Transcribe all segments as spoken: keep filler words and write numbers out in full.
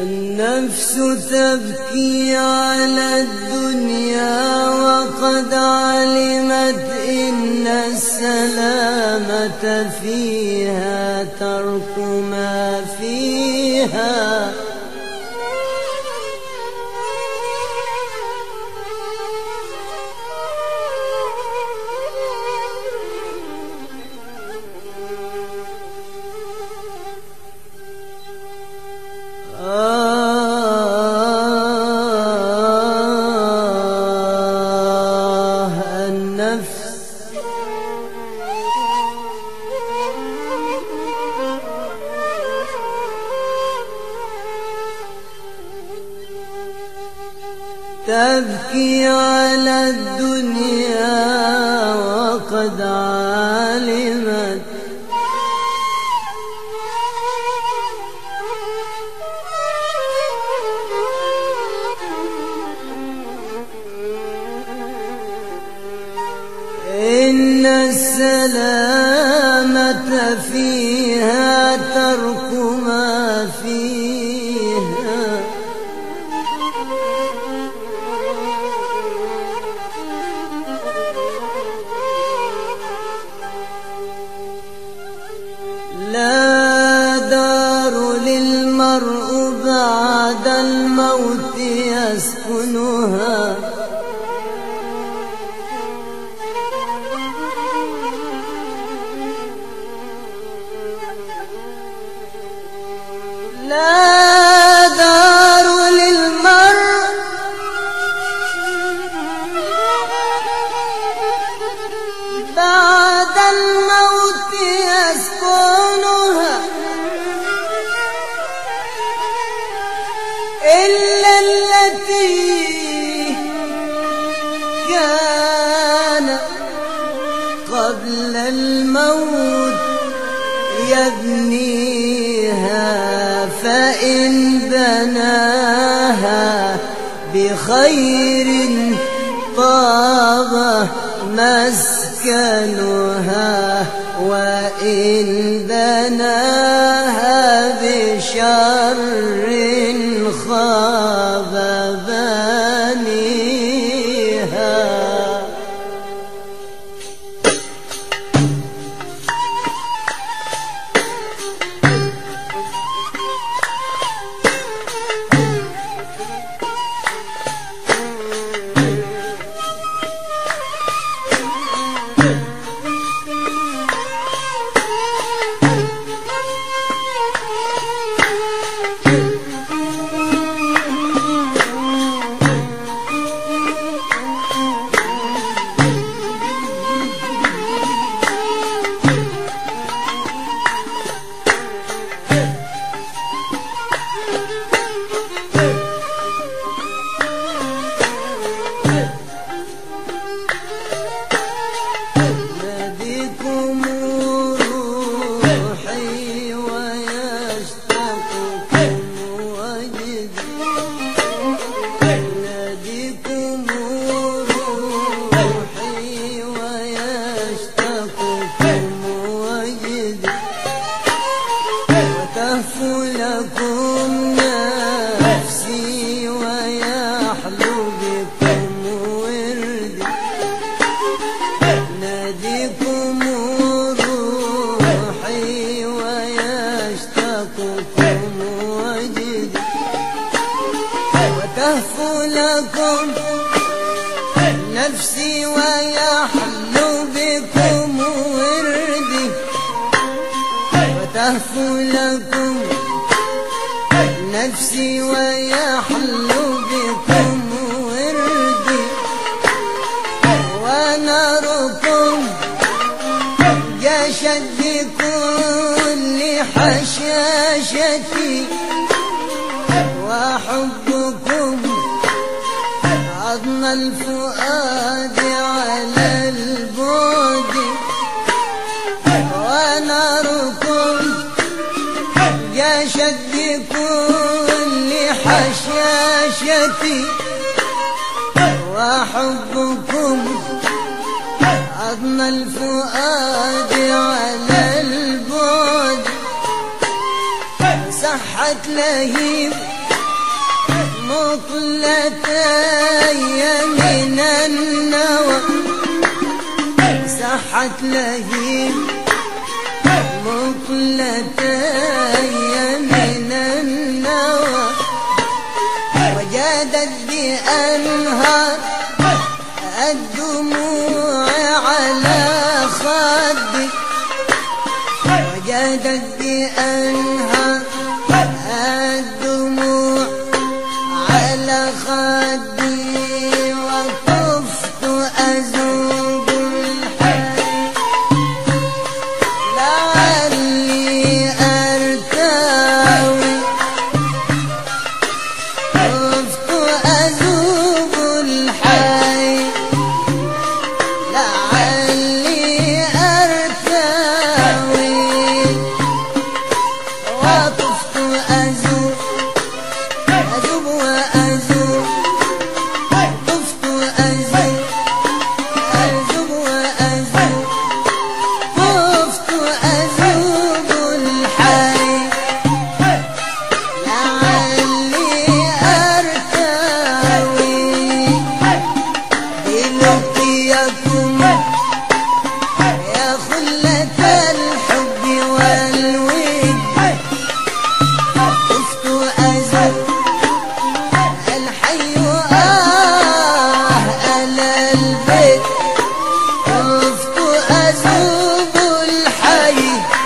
النفس تبكي على الدنيا وقد علمت إن السلامة فيها ترك ما فيها. تبكي على الدنيا وقد علمت إن السلامة فيها ترك ما فيها. لا دار للمرء بعد الموت يسكنها لا دار للمرء بعد الموت يسكنها إلا التي كان قبل الموت يبنيها، فإن بناها بخير طاب مسكنها، وإن بناها بشر خاب بانيها. تهفو لكم نفسي ويحلو بكم وردي، وتهفو لكم نفسي ويحلو بكم وردي، وناركم جاشت بكل حشاشتي، وحبكم عظم الفؤاد على البعد، وناركم جاشت بكل حشاشتي، وحبكم عظم الفؤاد على البعد، صحت لهيب مقلتي من النوى صحت لهيب مقلتي من النوى وجادت بأنهار الدموع على خدي وجادت بأنهار الدموع على خدي وطفت أذوب الحي لعلي أرتوي طفت أذوب الحي لعلي أرتوي وطفت أذوب أذوب وأذوب طفت أذوب أذوب وأذوب طفت أذوب الحي لعلي أرتوي بلقيكم يا خلة الحب والود طفت أذوب الحي آه أنا البيت طفت أذوب الحي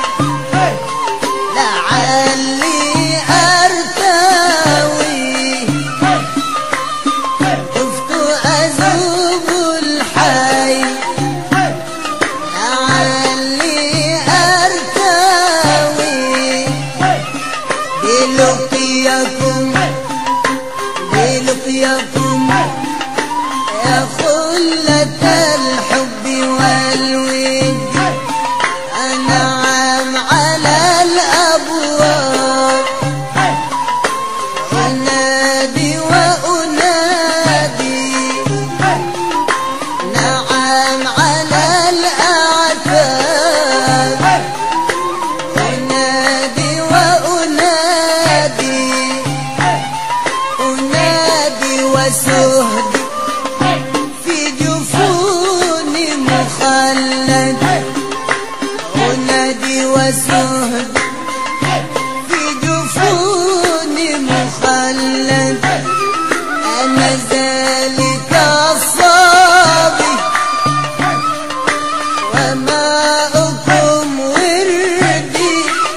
لعلي أرتوي طفت أذوب الحي لعلي أرتوي بلقيكم بلقيكم يا خلة الحب والود أنعم على الأبواب أنادي وأنادي نعم على الأعتاب أنادي وأنادي أنادي وسهدي في جفون مخلد أنادي وسهدي في جفون مخلد أنا ذلك الصبي وماؤكم وردي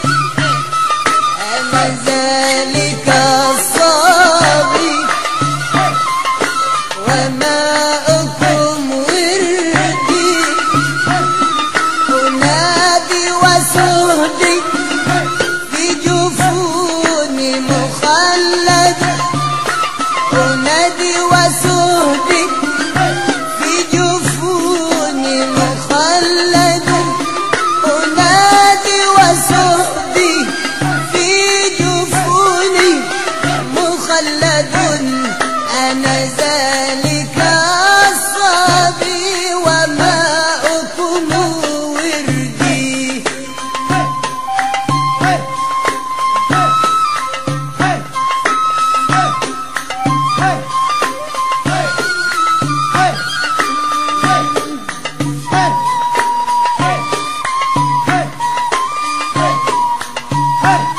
أنا ذلك الصبي وماؤكم وردي أنادي وسهدي في جفون مخلد أنادي وسهدي في جفون مخلد أنادي وسهدي في جفون مخلد أنا ذلك الصبي وماؤكم وردي Hey!